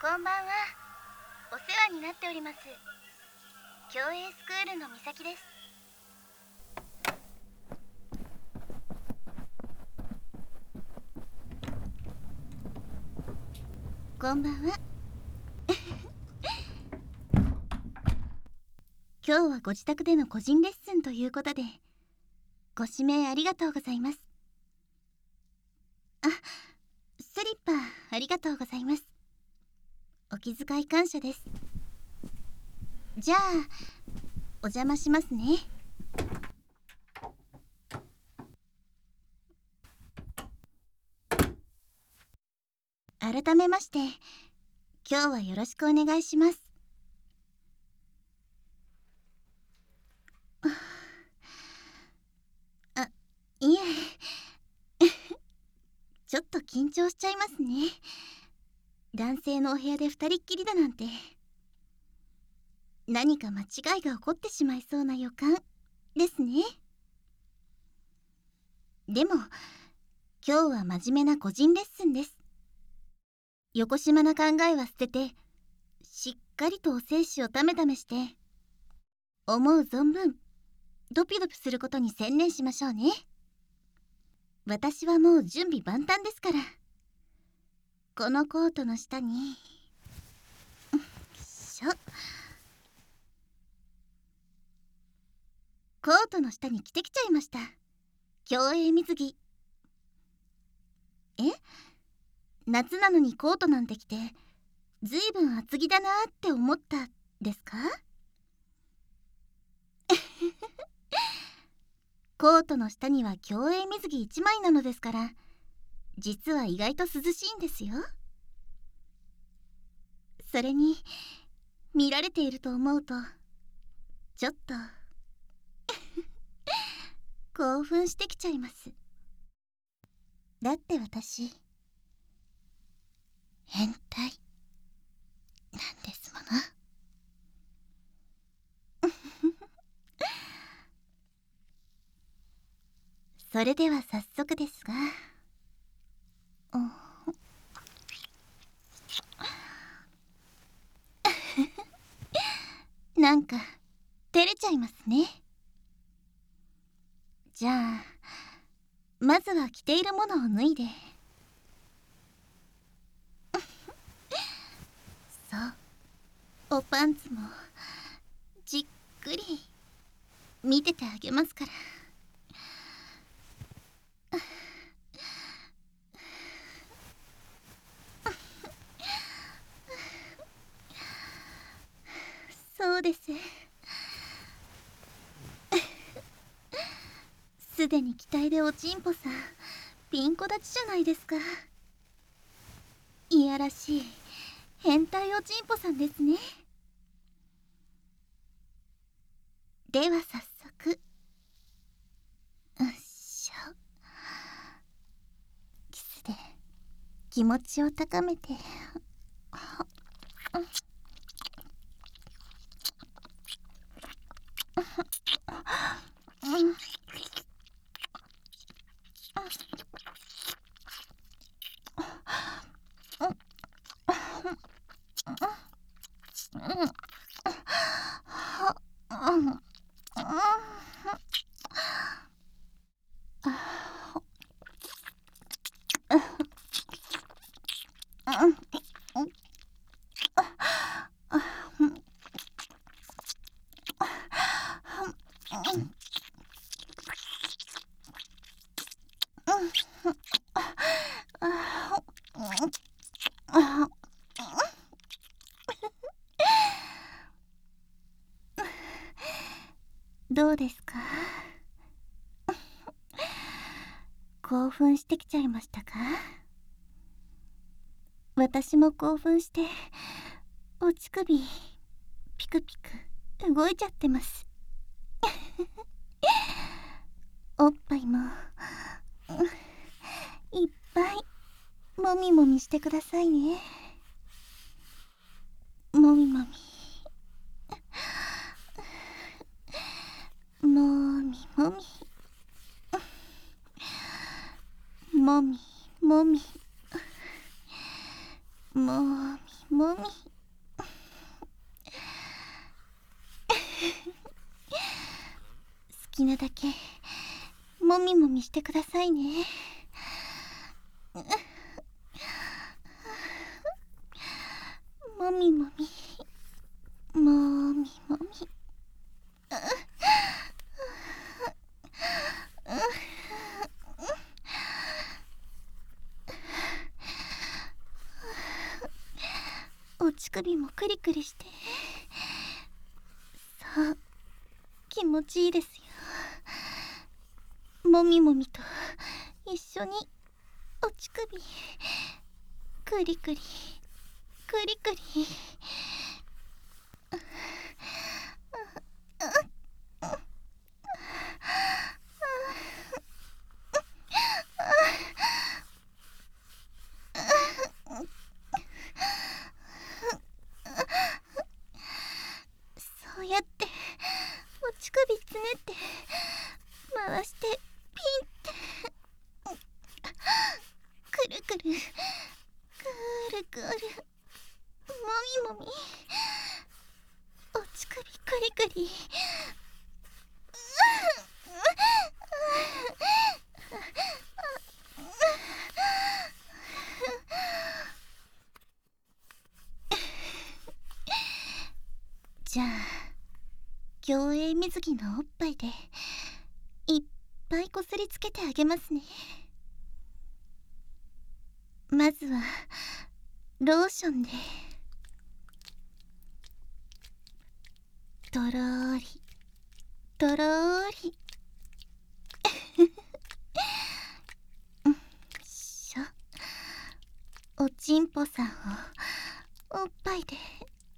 こんばんは。お世話になっております。競泳スクールのみさきです。こんばんは。今日はご自宅での個人レッスンということで、ご指名ありがとうございます。あ、スリッパありがとうございます。お気遣い感謝です。じゃあお邪魔しますね。改めまして今日はよろしくお願いします。あ、いえちょっと緊張しちゃいますね。男性のお部屋で二人っきりだなんて。何か間違いが起こってしまいそうな予感ですね。でも今日は真面目な個人レッスンです。よこしまな考えは捨てて、しっかりとお精子をためためして、思う存分ドピドピすることに専念しましょうね。私はもう準備万端ですから。このコートの下にコートの下に着てきちゃいました。競泳水着。夏なのにコートなんて着てずいぶん厚着だなって思ったですか？コートの下には競泳水着1枚なのですから、実は意外と涼しいんですよ。それに見られていると思うとちょっと興奮してきちゃいます。だって私変態なんですもの。それでは早速ですが、なんか照れちゃいますね。じゃあまずは着ているものを脱いでそう、おパンツもじっくり見ててあげますから。そうです。すでに期待でおちんぽさんピンコ立ちじゃないですか。いやらしい変態おちんぽさんですね。では早速、キスで気持ちを高めて。どうですか？興奮してきちゃいましたか？私も興奮してお乳首ピクピク動いちゃってます。おっぱいもいっぱいもみもみしてくださいね。もみもみもみもみもみもみもみもみもみ好きなだけもみもみしてくださいね。もみもみもみもみ。お乳首もクリクリして、そう気持ちいいですよ。もみもみと一緒にお乳首クリクリクリクリ。そうやってお乳首つねって回してピンってくるくるくるくるもみもみお乳首クリクリ。じゃあ競泳水着のおっぱいでいっぱいこすりつけてあげますね。まずはローションでとろーりとろーりしょ。おちんぽさんをおっぱいで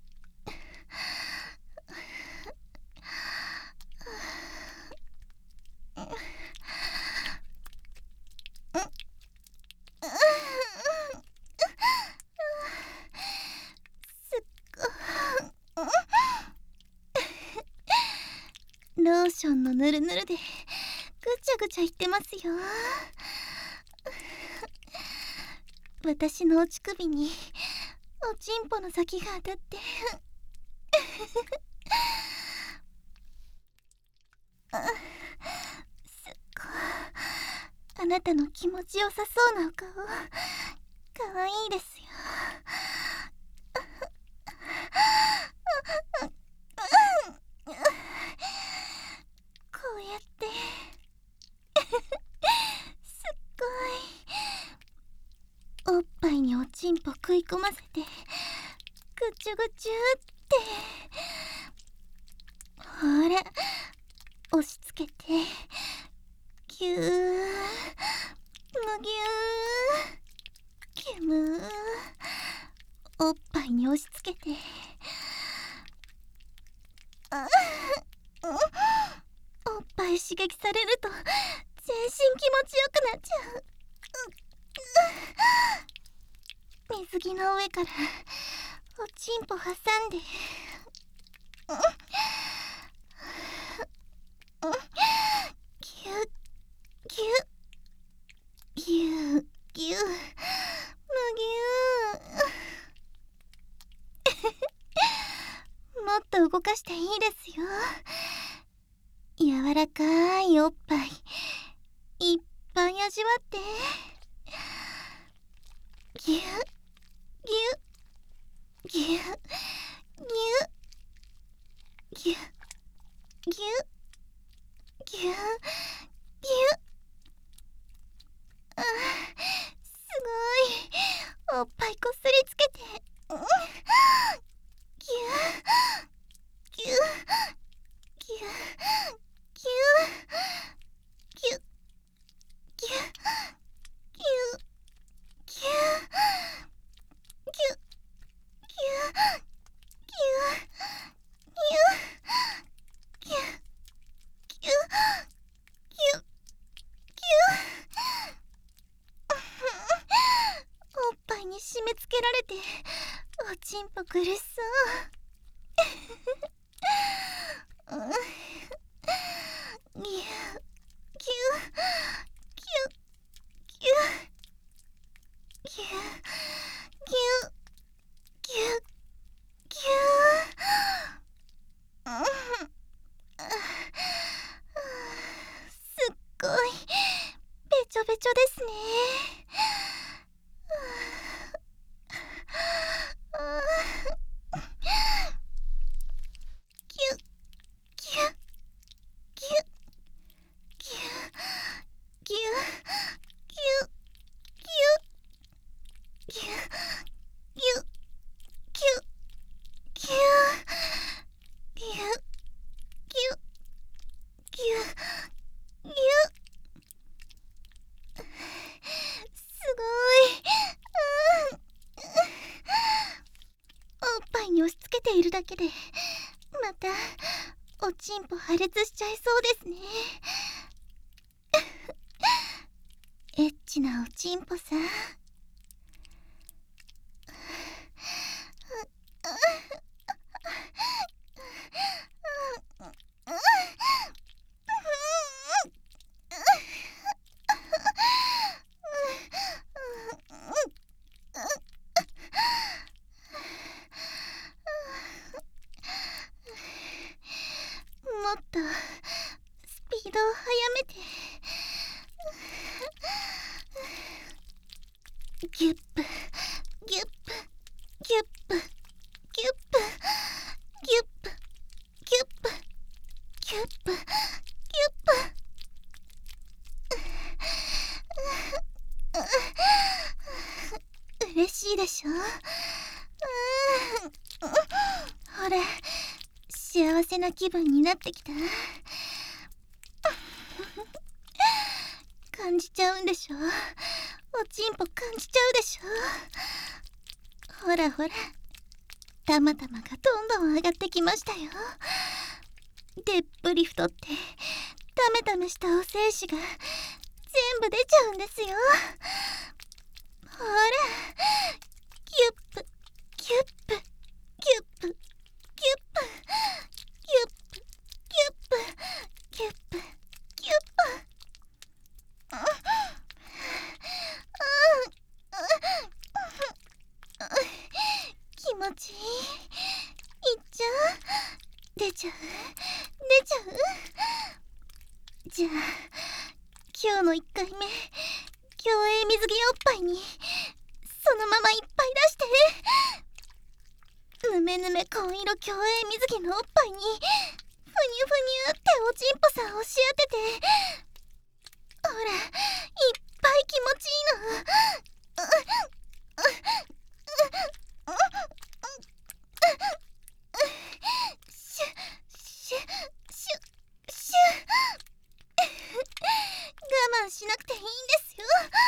ローションのぬるぬるでぐちゃぐちゃいってますよ。私のお乳首におちんぽの先が当たってすっごい、あなたの気持ちよさそうなお顔かわいいですよ。こうやってすっごいおっぱいにおちんぽ食い込ませてぐちゅぐちゅってほら押し付けてぎゅーむぎゅーきゅむーおっぱいに押し付けておっぱい刺激されると全身気持ちよくなっちゃう。水着の上からおちんぽ挟んでぎゅっぎゅっぎゅっぎゅっむぎゅーもっと動かしていいですよ。柔らかいおっぱいいっぱい味わってぎゅっぎゅっぎゅっぎゅっぎゅっぎゅっぎゅっぎゅっすごいおっぱいこすりつけてぎゅっぎゅっぎゅっぎゅっぎゅっぎゅっぎゅっぎゅっぎゅっおっぱいに締め付けられておちんぽ苦しそうぎゅぎゅぎゅぎゅぎゅぎゅぎゅいに押し付けているだけでまたおちんぽ破裂しちゃいそうですね。エッチなおちんぽさん、もっとスピードを速めて。ギュップギュップギュップギュップギュップギュップギュップギュップ。嬉しいでしょ。ほら、幸せな気分になってきた。感じちゃうんでしょ。おちんぽ感じちゃうでしょ。ほらほら、たまたまがどんどん上がってきましたよ。でっぷり太ってタメタメしたお精子が全部出ちゃうんですよ。ほら、ギュップギュップギュップギュップギュップギュップギュップギュップ。気持ちいい。いっちゃう。出ちゃう。出ちゃう。じゃあ今日の1回目、競泳水着おっぱいにそのままいっぱい出して。ぬめぬめ紺色競泳水着のおっぱいにふにゅふにゅっておちんぽさん押し当てて。ほら、いっぱい気持ちいいの。シュッシュッシュッシュッ。我慢しなくていいんですよ。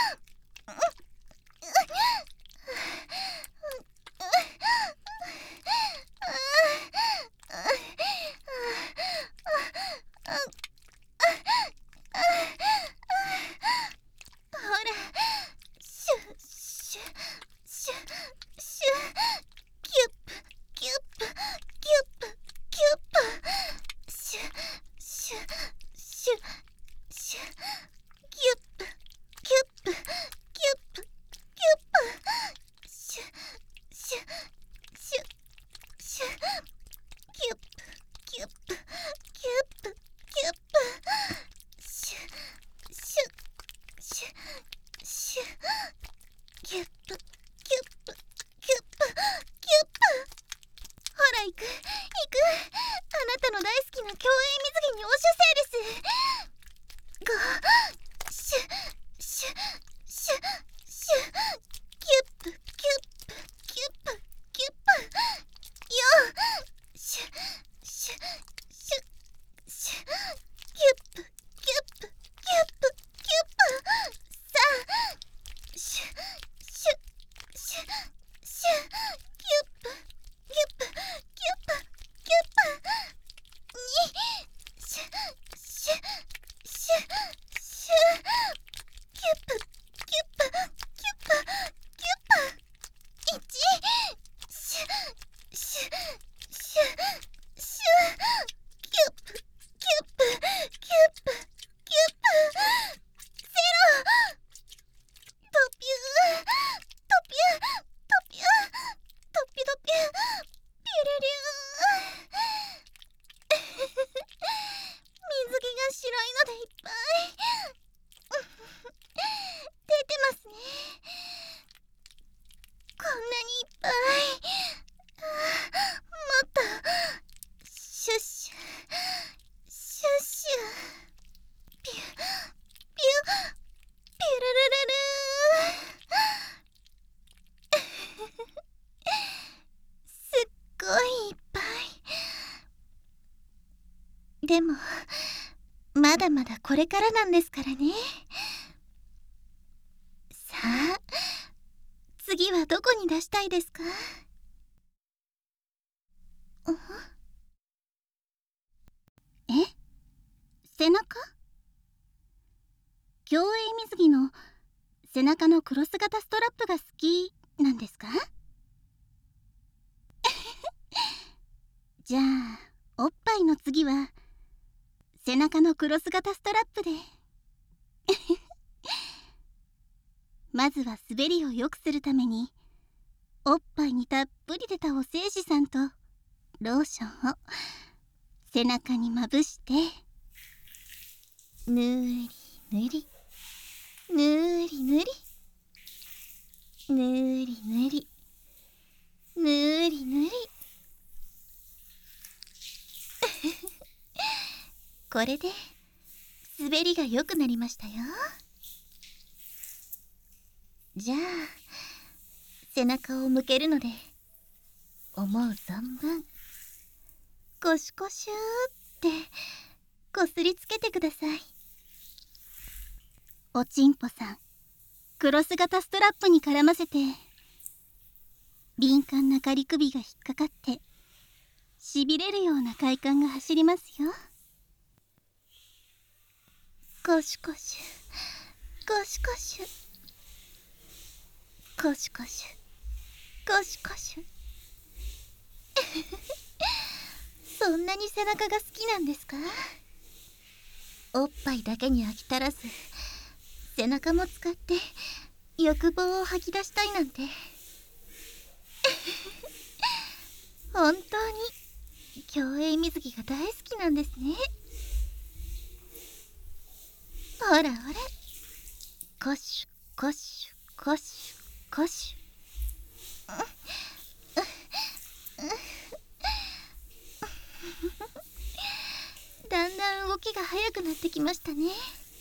ほら、シュッシュッシュッシュッ。ギュップギュップギュップギュップ。シュッシュッシュッシュッ。ギュップギュップギュップギュップ。シュッシュッシュッシュッ。ギュップギュップギュップギュップ。シュッシュッシュッシュッ。ギュップギュップギュップギュップ。ほら行く行く。あなたの大好きな競泳水着に押しせいです。ゴー。シュッシュッシュッシュッ。ギュップギュップギュップギュップ。よー。シュッシュッシュッシュッ。ギュップギュップギュップギュップ。さあ、シュッシュッシュッシュッ。ギュップギュップギュップギュップ。にシュッシュッシュッシュッ。ギュップギュップギュップギュップ。1シュッシュッシュッシュッ。ギュップギュップギュップギュップ。ゼロ。ドピュードピュードピュードピュドピュピュルルー。水着が白いのでいっぱい出てますね。こんなにいっぱい。もっとシュッシュシュッシュ。ピュピュピュルルルルー。すっごいいっぱい。でもまだまだこれからなんですからね。さあ、次はどこに出したいですか？ 背中？競泳水着の背中のクロス型ストラップが好きなんですか？じゃあおっぱいの次は背中のクロス型ストラップで。まずは滑りを良くするためにおっぱいにたっぷり出たお精子さんとローションを背中にまぶして、ぬりぬりぬりぬりぬりぬりぬりぬり。これで滑りが良くなりましたよ。じゃあ背中を向けるので思う存分コシコシューってこすりつけてください。おちんぽさん、クロス型ストラップに絡ませて敏感な仮首が引っかかってしびれるような快感が走りますよ。コシコシュコシコシュコシコシュコシコシュ。そんなに背中が好きなんですか？おっぱいだけに飽き足らず背中も使って欲望を吐き出したいなんて。本当に競泳水着が大好きなんですね。ほらほら、コシュコシュコシュコシュ。だんだん動きが速くなってきましたね。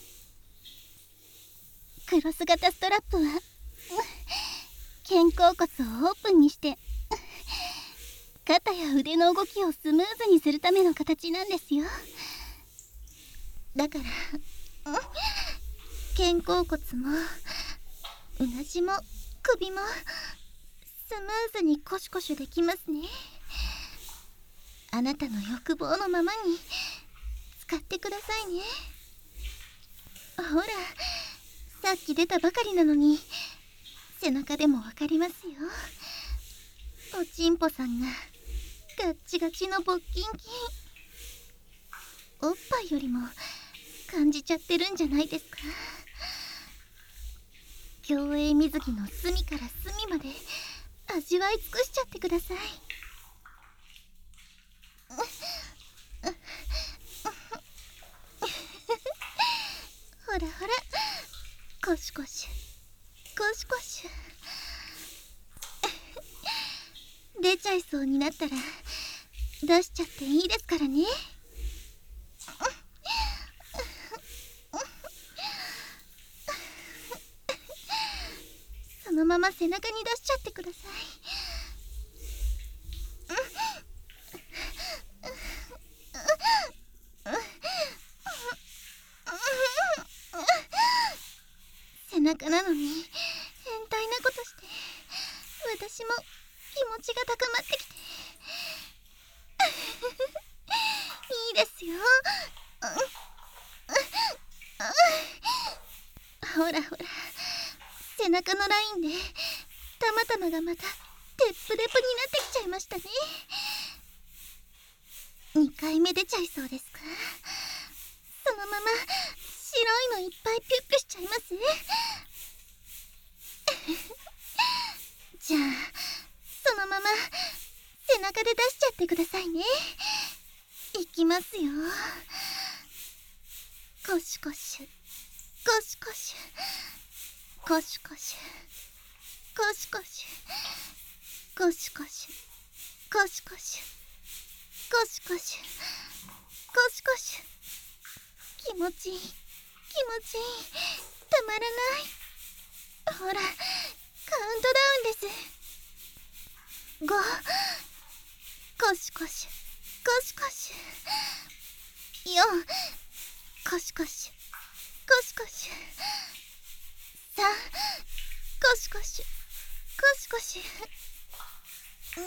クロス型ストラップは肩甲骨をオープンにして肩や腕の動きをスムーズにするための形なんですよ。だから肩甲骨もうなじも首もスムーズにコシコシできますね。あなたの欲望のままに使ってくださいね。ほら、さっき出たばかりなのに背中でもわかりますよ。おちんぽさんがガッチガチの勃キンキン。おっぱいよりも感じちゃってるんじゃないですか？競泳水着の隅から隅まで味わい尽くしちゃってください。ほらほら、コシコシコシコシ出ちゃいそうになったら出しちゃっていいですからね。そのまま背中に出しちゃってください。背中なのに変態なことして私も気持ちが高まってきて。いいですよ。ほらほら、背中のラインでたまたまがまたテップデプになってきちゃいましたね。2回目出ちゃいそうですか？そのまま白いのいっぱいピュッピュしちゃいます？じゃあそのまま背中で出しちゃってくださいね。いきますよ。コシコシコシコシコシコシコシコシコシコシコシコシコシコシコシコシ。気持ちいい気持ちいい、たまらない。ほら、カウントダウンです。5、コシコシコシコシ、4、コシコシコシコシ、3、コシコシコシコシ、2、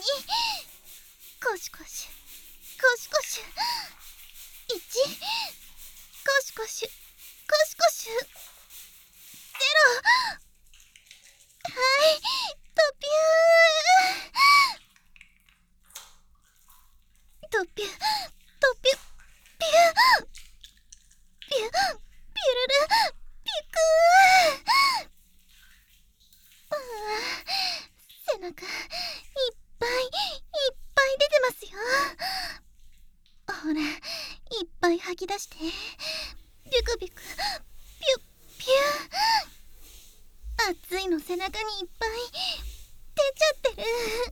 コシコシコシコシ、1、 コシコシュコシコシュ、ゼロ。はい、トピュートピュトピュピュピュピュルルピクー。背中いっぱいいっぱい出てますよ。ほら、いっぱい吐き出して、ビュクビクピュッピュー。熱いの背中にいっぱい出ちゃってる。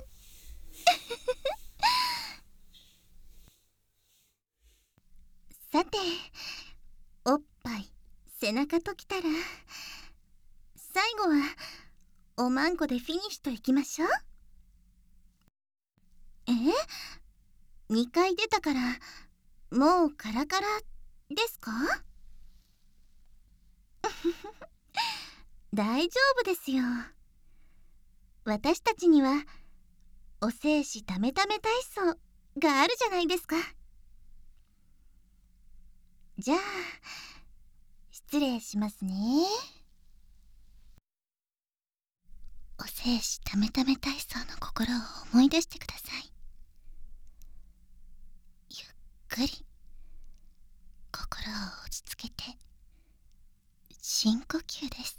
さて、おっぱい背中ときたら、最後はおまんこでフィニッシュといきましょう。2回出たからもうカラカラですか？大丈夫ですよ。私たちにはお精子ためため体操があるじゃないですか。じゃあ失礼しますね。お精子ためため体操の心を思い出してください。ゆっくり心を落ち着けて深呼吸です。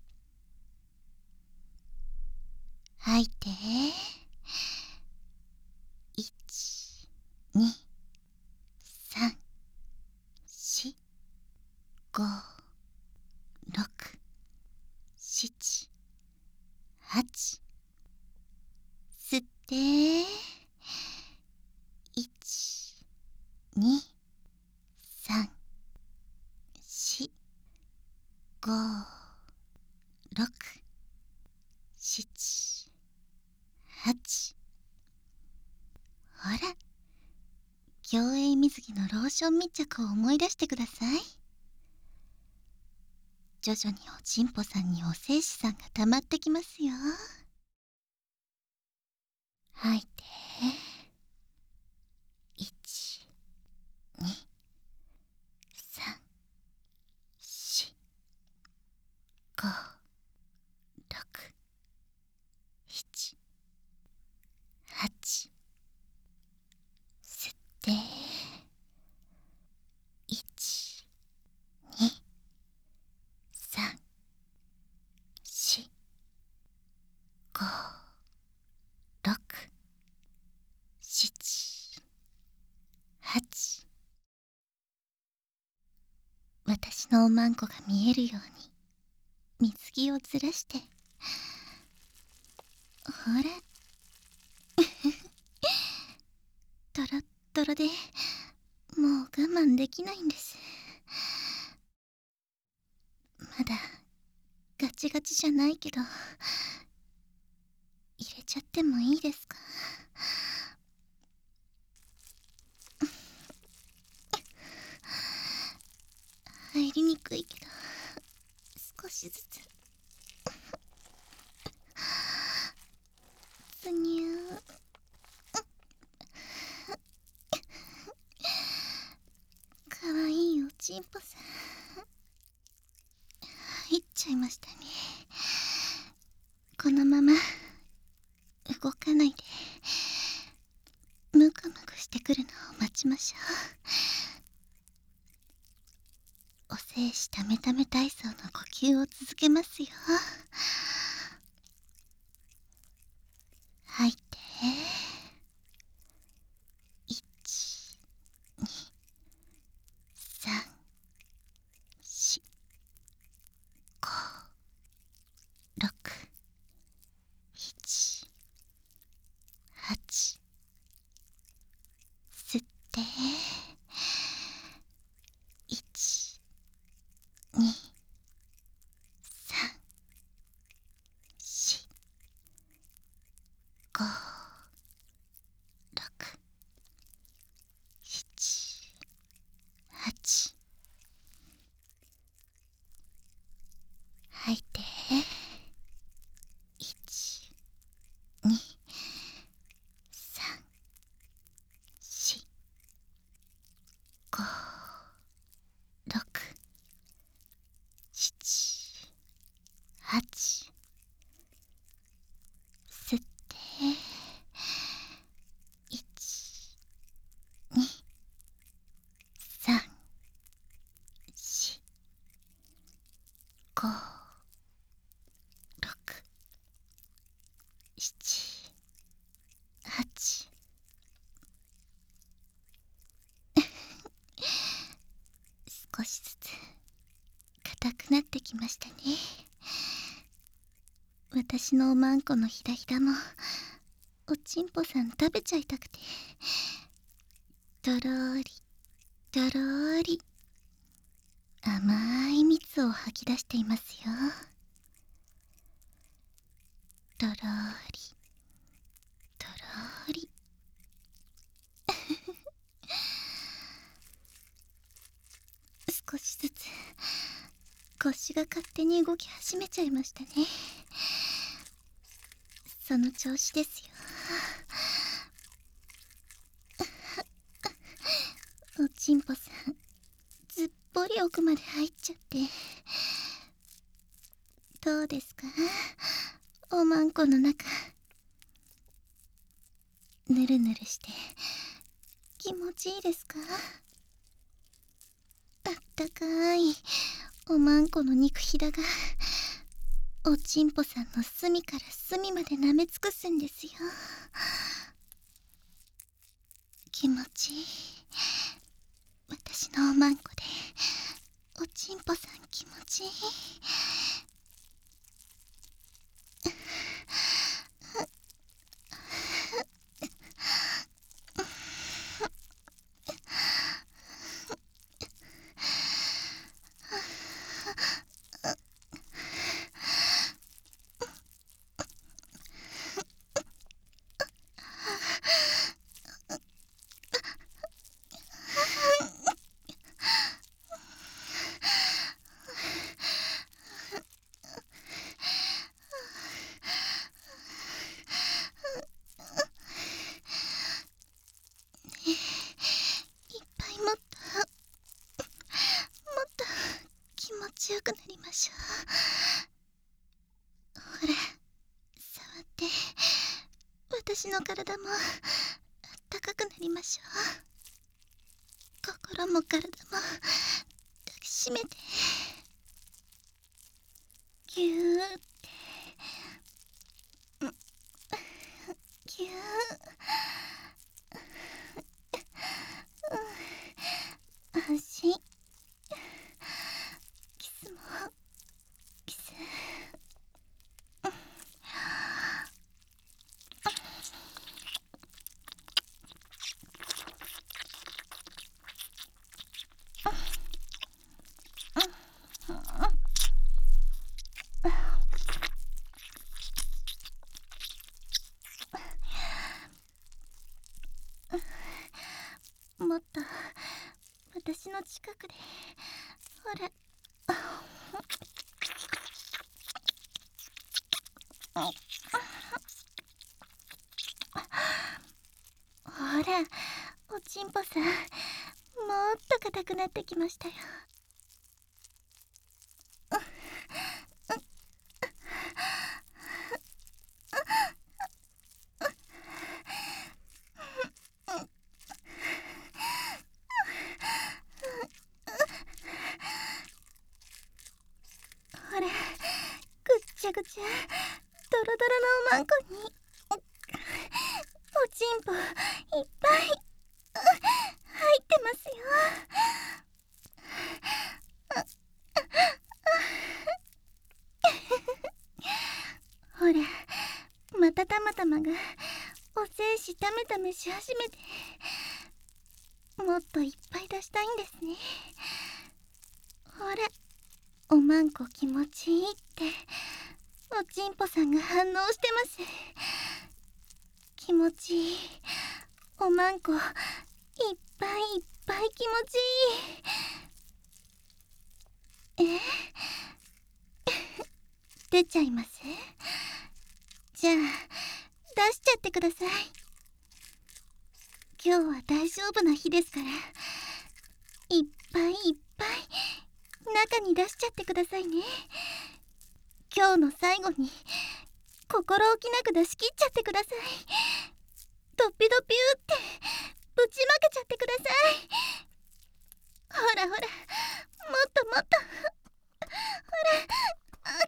吐いて、1、2、3、4、5、6、7、8。吸って、1、2、3、4、5、6、7、8。ほら、競泳水着のローション密着を思い出してください。徐々におちんぽさんにお精子さんが溜まってきますよ。吐いて、1、2、3、4、5、6、7、8。吸って、1、2、3、4、5、6、7、8。私のおまんこが見えるように水着をずらして、ほらトロットロでもう我慢できないんです。まだガチガチじゃないけど、入れちゃってもいいですか？入りにくいけど少しずつ。つにゅー。かわいいおちんぽさん入っちゃいましたね。このまま動かないでムクムクしてくるのを待ちましょう。お精子ためため体操の呼吸を続けますよ。吐いて、1、2、3、4、5、6、7、8。吸って、1、2、3、4、5、 8少しずつ硬くなってきましたね。私のおまんこのひだひだもおちんぽさん食べちゃいたくて、とろーりとろーり甘い蜜を吐き出していますよ。とろーりとろーり少しずつ腰が勝手に動き始めちゃいましたね。その調子ですよ。おちんぽさんずっぽり奥まで入っちゃって、どうですか、おまんこの中。ぬるぬるして気持ちいいですか？あったかいおまんこの肉ひだがおちんぽさんの隅から隅まで舐め尽くすんですよ。気持ちいい。私のおまんこでおちんぽさん気持ちいい。強くなりましょう。ほら、触って私の体もあったかくなりましょう。心も体も抱きしめてぎゅーってぎゅー、安心。キスもキス。もっと私の近くで、ほら。ほら、おちんぽさん、もっと硬くなってきましたよ。ほら、ぐっちゃぐちゃドロドロのおまんこにおちんぽいっぱい入ってますよ。ほら、またたまたまがお精子ためためし始めて、もっといっぱい出したいんですね。ほら、おまんこ気持ちいいっておちんぽさんが反応してます。気持ちいい。おまんこいっぱいいっぱい気持ちいい。出ちゃいます？じゃあ出しちゃってください。今日は大丈夫な日ですから、いっぱいいっぱい中に出しちゃってくださいね。今日の最後に心置きなく出し切っちゃってください。ドピドピューってぶちまけちゃってください。ほらほら、もっともっと、ほら。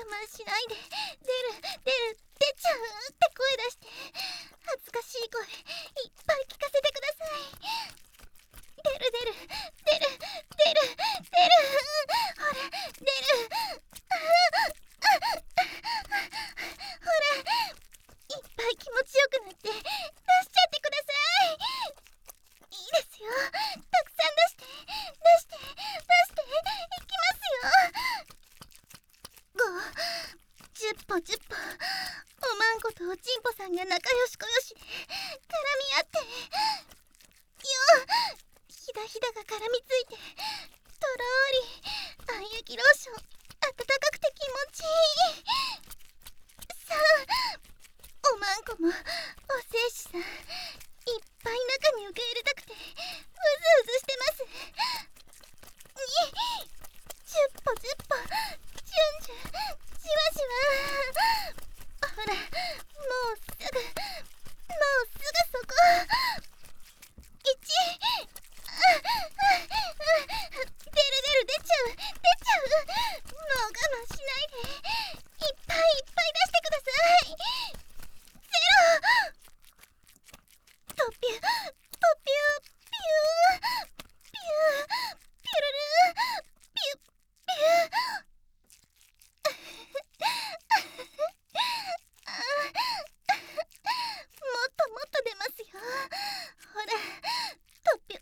慢しないで。出ちゃうって声出して、恥ずかしい声いっぱい聞かせてください。出る。ほら、出る。ほら、いっぱい気持ちよくなって出しちゃってください。いいですよ。たくさん出して。いきますよ。5、10歩。おまんことおちんぽさんが仲良しこよしで絡み合って。ひだが絡みついて、とろーり愛液ローション、温かくて気持ちいい。さあ、おまんこもおせいしさんいっぱい中に受け入れたくてうずしてます。10歩、じゅんじゅん、じわじわ。ほら、もうすぐそこ。1、出ちゃう。もう我慢しないで。いっぱい出してください。0。トピュー、ピュー、ピュルル、ピュもっと出ますよ。ほら、トピュー、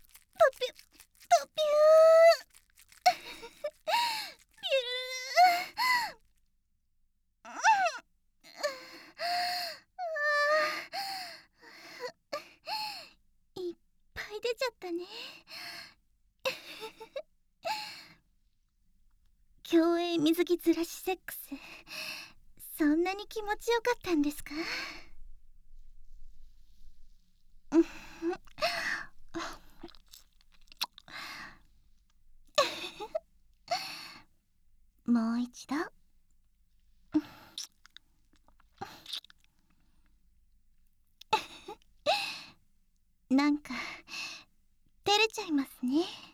ピュルル。いっぱい出ちゃったね。競泳水着ずらしセックス、そんなに気持ちよかったんですか？もう一度。なんか照れちゃいますね。